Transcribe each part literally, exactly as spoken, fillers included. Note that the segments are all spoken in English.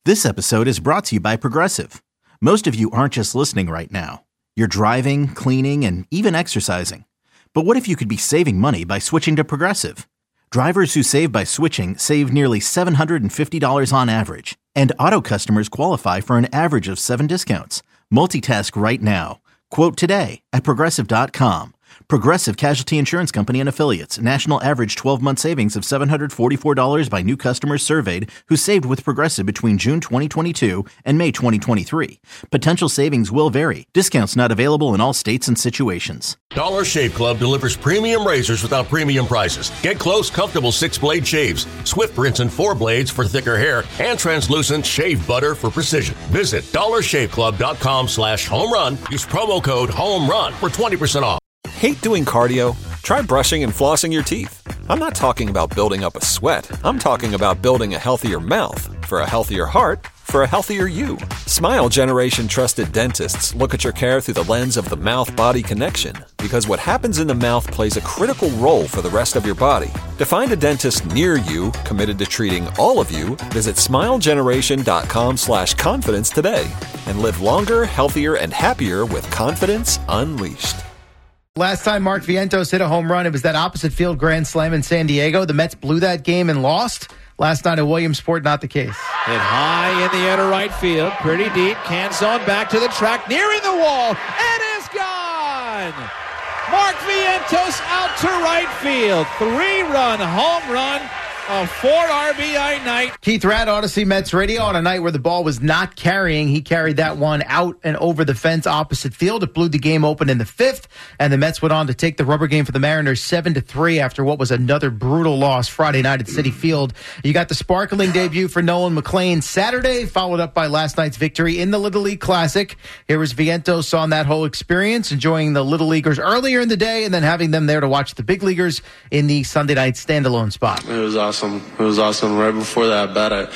This episode is brought to you by Progressive. Most of you aren't just listening right now. You're driving, cleaning, and even exercising. But what if you could be saving money by switching to Progressive? Drivers who save by switching save nearly seven hundred fifty dollars on average. And auto customers qualify for an average of seven discounts. Multitask right now. Quote today at Progressive dot com. Progressive Casualty Insurance Company and Affiliates. National average twelve-month savings of seven hundred forty-four dollars by new customers surveyed who saved with Progressive between June twenty twenty-two and May twenty twenty-three. Potential savings will vary. Discounts not available in all states and situations. Dollar Shave Club delivers premium razors without premium prices. Get close, comfortable six-blade shaves, swift rinse and four blades for thicker hair, and translucent shave butter for precision. Visit dollar shave club dot com slash home run. Use promo code HOMERUN for twenty percent off. Hate doing cardio? Try brushing and flossing your teeth. I'm not talking about building up a sweat. I'm talking about building a healthier mouth. For a healthier heart, for a healthier you. Smile Generation trusted dentists look at your care through the lens of the mouth-body connection, because what happens in the mouth plays a critical role for the rest of your body. To find a dentist near you committed to treating all of you, visit smile generation dot com slash confidence today and live longer, healthier, and happier with confidence unleashed. Last time Mark Vientos hit a home run, it was that opposite field grand slam in San Diego. The Mets blew that game and lost. Last night at Williamsport, not the case. Hit high in the inner right field, pretty deep. Canzone back to the track, nearing the wall. It is gone! Mark Vientos out to right field. Three-run home run. A four R B I night. Keith Radd, Odyssey Mets Radio, on a night where the ball was not carrying. He carried that one out and over the fence opposite field. It blew the game open in the fifth, and the Mets went on to take the rubber game for the Mariners seven to three after what was another brutal loss Friday night at Citi Field. You got the sparkling debut for Nolan McLean Saturday, followed up by last night's victory in the Little League Classic. Here was Vientos on that whole experience, enjoying the Little Leaguers earlier in the day and then having them there to watch the big leaguers in the Sunday night standalone spot. It was awesome. Awesome. It was awesome. Right before that bat, I,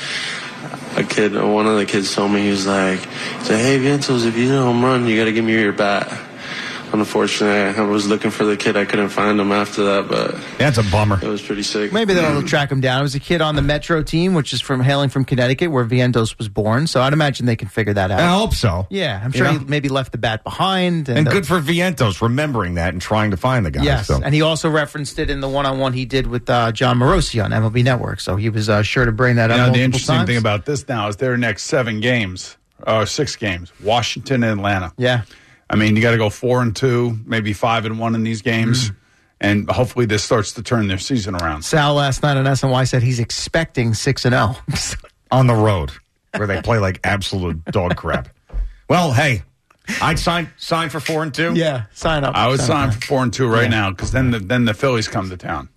a kid, one of the kids told me, he was like, he said, hey, Vientos, if you hit a home run, you got to give me your bat. Unfortunately, I was looking for the kid. I couldn't find him after that, but that's a bummer. It was pretty sick. Maybe they'll track him down. It was a kid on the Metro team, which is from hailing from Connecticut, where Vientos was born. So I'd imagine they can figure that out. I hope so. Yeah, I'm sure yeah. he maybe left the bat behind. And, and good for Vientos remembering that and trying to find the guy. Yes, so. And he also referenced it in the one-on-one he did with uh, John Morosi on M L B Network. So he was uh, sure to bring that you up know, multiple the interesting times. thing about this now is their next seven games, or six games, Washington and Atlanta. Yeah. I mean, you got to go four and two, maybe five and one in these games, mm-hmm. and hopefully this starts to turn their season around. Sal last night on S N Y said he's expecting six and zero on the road, where they play like absolute dog crap. Well, hey, I'd sign sign for four and two. Yeah, sign up. I would sign sign for four and two right yeah. now because then the then the Phillies come to town.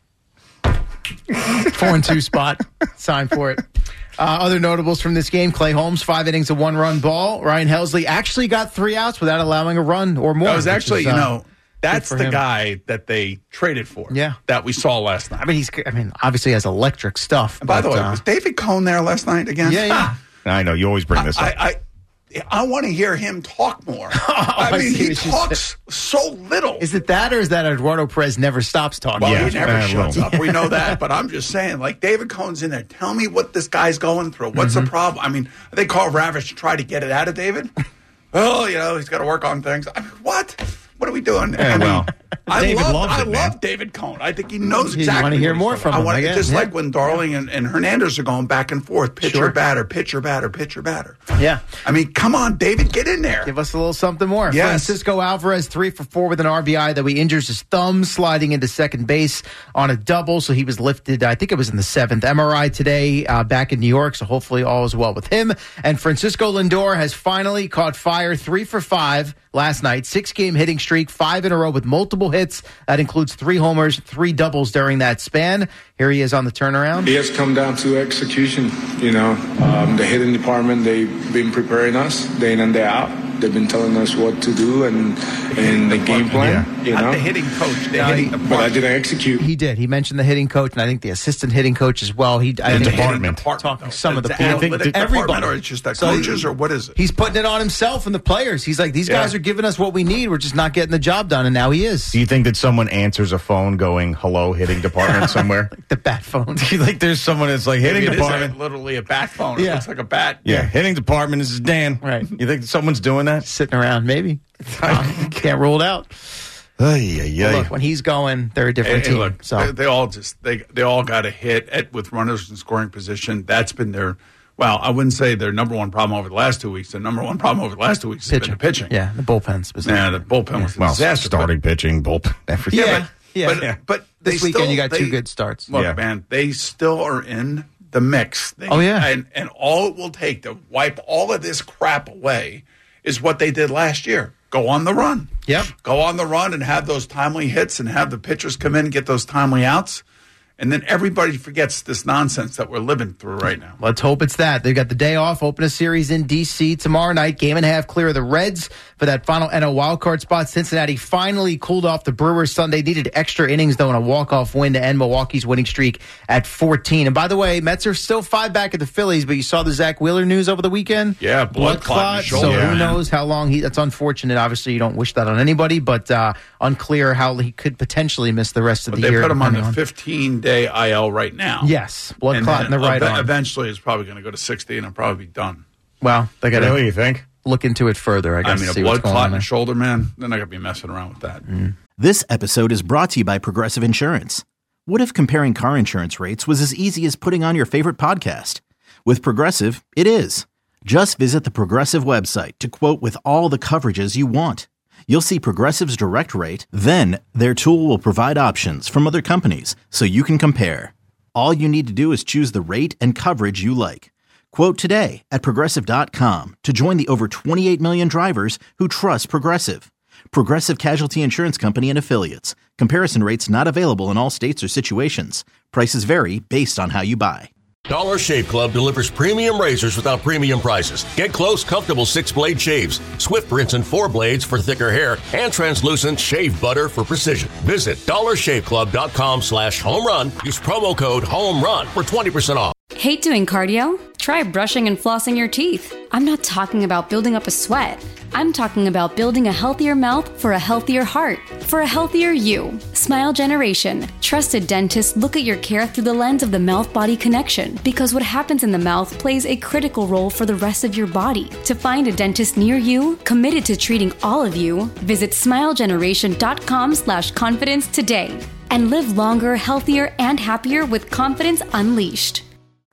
Four and two spot, sign for it. Uh, other notables from this game, Clay Holmes, five innings of one-run ball. Ryan Helsley actually got three outs without allowing a run or more. That was actually, is, uh, you know, that's the him. guy that they traded for. Yeah. That we saw last night. I mean, he's, I mean, obviously has electric stuff. And by but, the way, uh, was David Cone there last night again? Yeah, yeah. I know, you always bring this I, up. I, I, I want to hear him talk more. oh, I mean, I he talks so little. Is it that, or is that Eduardo Perez never stops talking? Well, yeah, he never uh, shuts well. up. We know that. But I'm just saying, like, David Cone's in there. Tell me what this guy's going through. What's mm-hmm. the problem? I mean, they call Ravish to try to get it out of David. Oh, you know, he's got to work on things. I mean, what? What are we doing? Yeah, I mean, well, I David love, loves I it, love man. David Cone. I think he knows you exactly. You want to hear what more he's from I him? want I guess. just yeah. like when Darling and, and Hernandez are going back and forth, pitcher sure. batter, pitcher batter, pitcher batter. Yeah, I mean, come on, David, get in there. Give us a little something more. Yes. Francisco Alvarez, three for four with an R B I, though he injures his thumb sliding into second base on a double, so he was lifted, I think it was in the seventh. M R I today uh, back in New York, so hopefully all is well with him. And Francisco Lindor has finally caught fire, three for five last night, six-game hitting streak, five in a row with multiple hits. That includes three homers, three doubles during that span. Here he is on the turnaround. It has come down to execution. You know, um, the hitting department, they've been preparing us day in and day out. They've been telling us what to do, and in the game plan. Yeah. You Not know, the hitting coach, the No, hitting he- department. but I didn't execute. He did. He mentioned the hitting coach, and I think the assistant hitting coach as well. He, I The think hitting department. department, Talking some of the It's people. analytic I think that- department, everybody. or it's just that So he- coaches, or what is it? He's putting it on himself and the players. He's like, these guys Yeah. are giving us what we need. We're just not getting the job done, and now he is. Do you think that someone answers a phone going, hello, hitting department somewhere? The bat phone. Like there's someone that's like, hitting Maybe it is department. a, literally a bat phone. It Yeah. looks like a bat. Yeah, hitting department, this is Dan. Right. You think someone's doing that? Sitting around, maybe. Can't rule it out. Ay, ay, ay. Look, when he's going, they're a Hey, different hey, team. look, so they, they all just they they all got a hit at, with runners in scoring position. That's been their well, I wouldn't say their number one problem over the last two weeks. Their number one problem over the last two weeks has been the pitching. Yeah, the bullpen specifically. Yeah, the bullpen was a Well, disaster. starting pitching, bullpen, everything. But, Yeah, yeah, yeah. but, Yeah. but This they weekend still- you got two they- good starts. Look, Yeah. man, they still are in the mix. They, Oh, yeah. and and all it will take to wipe all of this crap away is what they did last year. Go on the run. Yep. Go on the run and have those timely hits and have the pitchers come in and get those timely outs. And then everybody forgets this nonsense that we're living through right now. Let's hope it's that. They've got the day off, open a series in D C tomorrow night. Game and a half clear of the Reds for that final N L wildcard spot. Cincinnati finally cooled off the Brewers Sunday. Needed extra innings, though, in a walk-off win to end Milwaukee's winning streak at fourteen. And by the way, Mets are still five back at the Phillies, but you saw the Zach Wheeler news over the weekend? Yeah, blood clot in the So shoulder, who man. knows how long he... That's unfortunate. Obviously, you don't wish that on anybody, but uh, unclear how he could potentially miss the rest of But the they year. put him on depending the fifteen-day I L right now. Yes, blood And clot in then the right ev- arm. Eventually, it's probably going to go to sixty, and it'll probably be done. Well, they got Really, to you think? look into it further, I I guess. mean, a see what's blood going clot on in the there. shoulder, man, they're not going to be messing around with that. This episode is brought to you by Progressive Insurance. What if comparing car insurance rates was as easy as putting on your favorite podcast? With Progressive, it is. Just visit the Progressive website to quote with all the coverages you want. You'll see Progressive's direct rate, then their tool will provide options from other companies so you can compare. All you need to do is choose the rate and coverage you like. Quote today at Progressive dot com to join the over twenty-eight million drivers who trust Progressive. Progressive Casualty Insurance Company and Affiliates. Comparison rates not available in all states or situations. Prices vary based on how you buy. Dollar Shave Club delivers premium razors without premium prices. Get close, comfortable six-blade shaves, Swift rinse and four blades for thicker hair, and translucent shave butter for precision. Visit dollar shave club dot com slash home run. Use promo code HOMERUN for twenty percent off. Hate doing cardio? Try brushing and flossing your teeth. I'm not talking about building up a sweat. I'm talking about building a healthier mouth for a healthier heart, for a healthier you. Smile Generation. Trusted dentists look at your care through the lens of the mouth-body connection, because what happens in the mouth plays a critical role for the rest of your body. To find a dentist near you, committed to treating all of you, visit smile generation dot com slash confidence today. And live longer, healthier, and happier with confidence unleashed.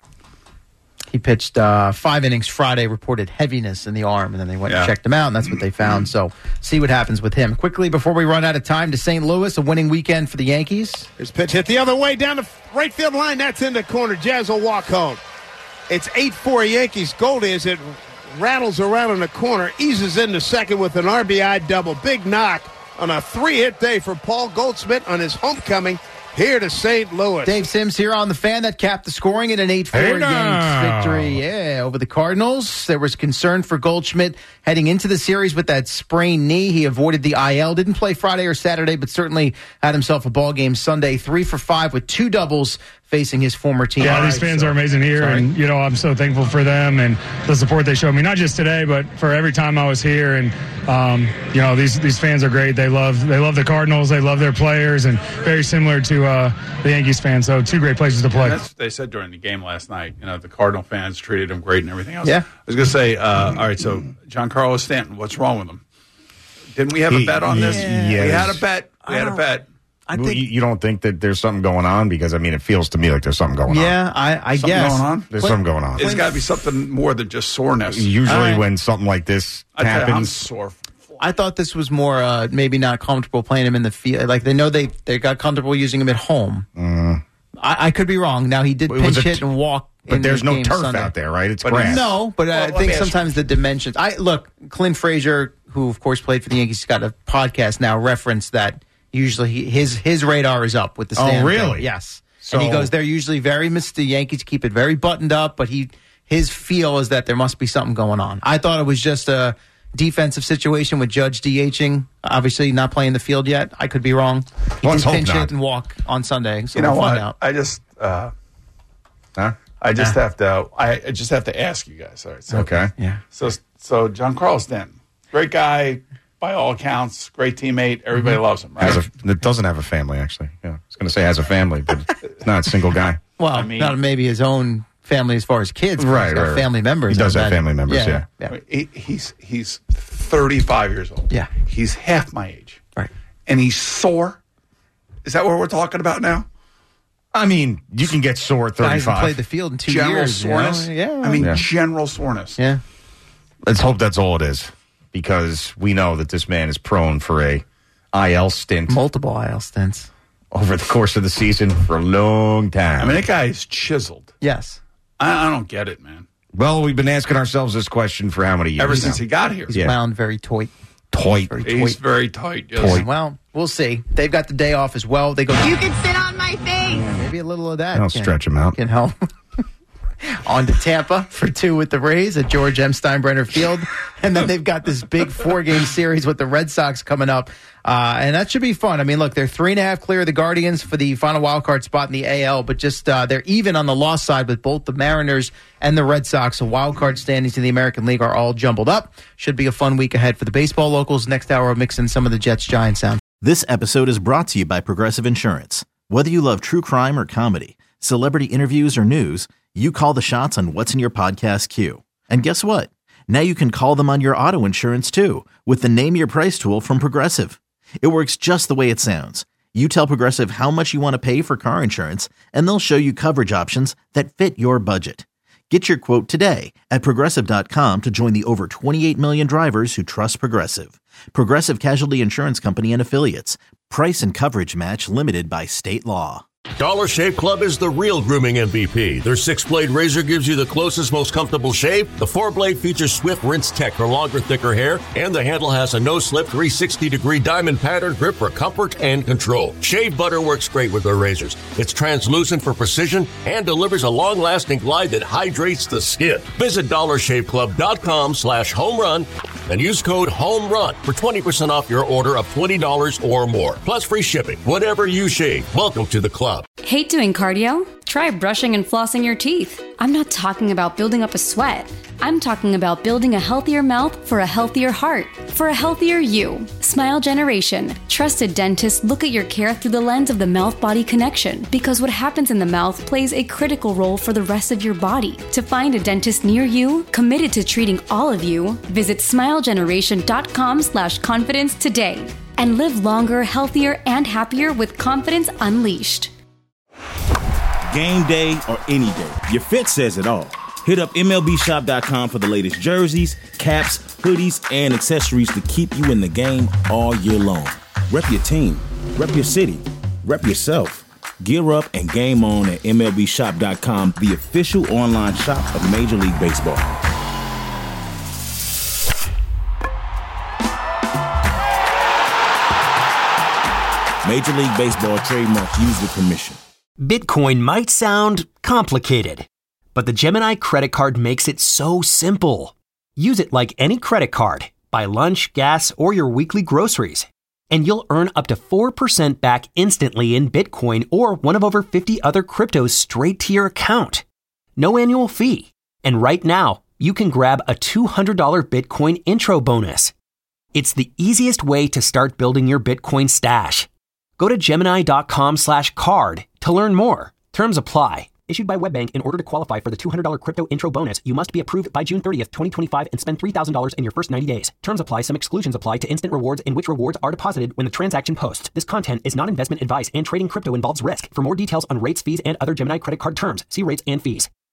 He pitched uh, five innings Friday, reported heaviness in the arm, and then they went Yeah. and checked him out, and that's what they found. So see what happens with him. Quickly, before we run out of time, to Saint Louis, a winning weekend for the Yankees. His pitch hit the other way down the right field line. That's in the corner. Jazz will walk home. It's eight four Yankees. Goldie, as it rattles around in the corner, eases into second with an R B I double. Big knock on a three-hit day for Paul Goldschmidt on his homecoming here to Saint Louis. Dave Sims here on the Fan that capped the scoring in an eight four Hey Yanks now. victory. Yeah, over the Cardinals. There was concern for Goldschmidt heading into the series with that sprained knee. He avoided the I L. Didn't play Friday or Saturday, but certainly had himself a ball game Sunday. Three for five with two doubles facing his former team. Yeah, All these right, fans so- are amazing here, Sorry. and you know I'm so thankful for them and the support they showed me. Not just today, but for every time I was here. And um, you know these these fans are great. They love they love the Cardinals. They love their players, and very similar to uh, the Yankees fans. So two great places to play. That's what they said during the game last night. You know, the Cardinal fans treated him great and everything else. Yeah. I was going to say, uh, all right, so Giancarlo Stanton, what's wrong with him? Didn't we have a He- bet on this? yes. We had a bet. We had a bet. I Well, think, you, you don't think that there's something going on? Because, I mean, it feels to me like there's something going on. yeah, I, I Something guess. going on? There's Clint- something going on. It's got to be something more than just soreness. Usually All right. when something like this I tell you, I'm happens, sore. I thought this was more uh, maybe not comfortable playing him in the field. Like they know they, they got comfortable using him at home. Mm. I, I could be wrong. Now he did It was pinch a hit t- and walk. but in there's the no game turf Sunday. out there, right? It's But grass. No, but Well, I let think me ask you- sometimes the dimensions. I look, Clint Frazier, who of course played for the Yankees, got a podcast now. Referenced that usually he, his his radar is up with the Oh, stand. really? thing. Yes. So- and he goes, they're usually very mis- the Yankees keep it very buttoned up, but he his feel is that there must be something going on. I thought it was just a defensive situation with Judge DHing, obviously not playing the field yet. I could be wrong. He Let's can hope pinch not. hit and walk on Sunday. So You know we'll what? find out. I just, uh, Huh? I just Yeah. have to, I, I just have to ask you guys. All right. So, Okay. Yeah. So, so John Carlos Stanton, great guy by all accounts, great teammate. Everybody loves him, right? Has a, it doesn't have a family, actually. Yeah, I was going to say has a family, but it's not a single guy. Well, I mean- not maybe his own family as far as kids. but Right, he's got right, right. family members. He does I have bet. family members, yeah. yeah. He, he's he's thirty-five years old. Yeah. He's half my age. Right. And he's sore. Is that what we're talking about now? I mean, you can get sore at Guy hasn't thirty-five. played the field in two General years. you know? soreness. Yeah. I mean, Yeah. general soreness. yeah. Let's hope that's all it is, because we know that this man is prone for a I L stint Multiple I L stints. over the course of the season for a long time. I mean, that guy is chiseled. Yes. I, I don't get it, man. well, we've been asking ourselves this question for how many years Ever now? since he got here. He's Yeah. wound very toy. Toit. Very He's toy. very tight. Yes. Toy. Well, we'll see. They've got the day off as well. They go. You can sit on my face. Maybe a little of that. I'll can- stretch him out. Can help. On to Tampa for two with the Rays at George M. Steinbrenner Field. And then they've got this big four-game series with the Red Sox coming up. Uh, and that should be fun. I mean, look, they're three and a half clear of the Guardians for the final wild card spot in the A L, but just uh, they're even on the loss side with both the Mariners and the Red Sox. So wild card standings in the American League are all jumbled up. Should be a fun week ahead for the baseball locals. Next hour, we'll mix in some of the Jets-Giants sound. This episode is brought to you by Progressive Insurance. Whether you love true crime or comedy, celebrity interviews or news, you call the shots on what's in your podcast queue. And guess what? Now you can call them on your auto insurance too with the Name Your Price tool from Progressive. It works just the way it sounds. You tell Progressive how much you want to pay for car insurance, and they'll show you coverage options that fit your budget. Get your quote today at Progressive dot com to join the over twenty-eight million drivers who trust Progressive. Progressive Casualty Insurance Company and Affiliates. Price and coverage match limited by state law. Dollar Shave Club is the real grooming M V P. Their six-blade razor gives you the closest, most comfortable shave. The four-blade features swift rinse tech for longer, thicker hair, and the handle has a no-slip three hundred sixty degree diamond pattern grip for comfort and control. Shave butter works great with their razors. It's translucent for precision and delivers a long-lasting glide that hydrates the skin. Visit dollar shave club dot com slash home run and use code HOMERUN for twenty percent off your order of twenty dollars or more. Plus free shipping. Whatever you shave, welcome to the club. Hate doing cardio? Try brushing and flossing your teeth. I'm not talking about building up a sweat. I'm talking about building a healthier mouth for a healthier heart, for a healthier you. Smile Generation. Trusted dentists look at your care through the lens of the mouth-body connection, because what happens in the mouth plays a critical role for the rest of your body. To find a dentist near you, committed to treating all of you, visit smile generation dot com slash confidence today and live longer, healthier, and happier with confidence unleashed. Game day or any day, your fit says it all. Hit up M L B shop dot com for the latest jerseys, caps, hoodies, and accessories to keep you in the game all year long. Rep your team, rep your city, rep yourself. Gear up and game on at M L B shop dot com, the official online shop of Major League Baseball. Major League Baseball trademarks used with permission. Bitcoin might sound complicated, but the Gemini credit card makes it so simple. Use it like any credit card. Buy lunch, gas, or your weekly groceries, and you'll earn up to four percent back instantly in Bitcoin or one of over fifty other cryptos straight to your account. No annual fee. And right now, you can grab a two hundred dollars Bitcoin intro bonus. It's the easiest way to start building your Bitcoin stash. Go to Gemini dot com slash card to learn more. Terms apply. Issued by WebBank. In order to qualify for the two hundred dollars crypto intro bonus, you must be approved by June thirtieth, twenty twenty-five and spend three thousand dollars in your first ninety days. Terms apply. Some exclusions apply to instant rewards in which rewards are deposited when the transaction posts. This content is not investment advice, and trading crypto involves risk. For more details on rates, fees, and other Gemini credit card terms, see rates and fees.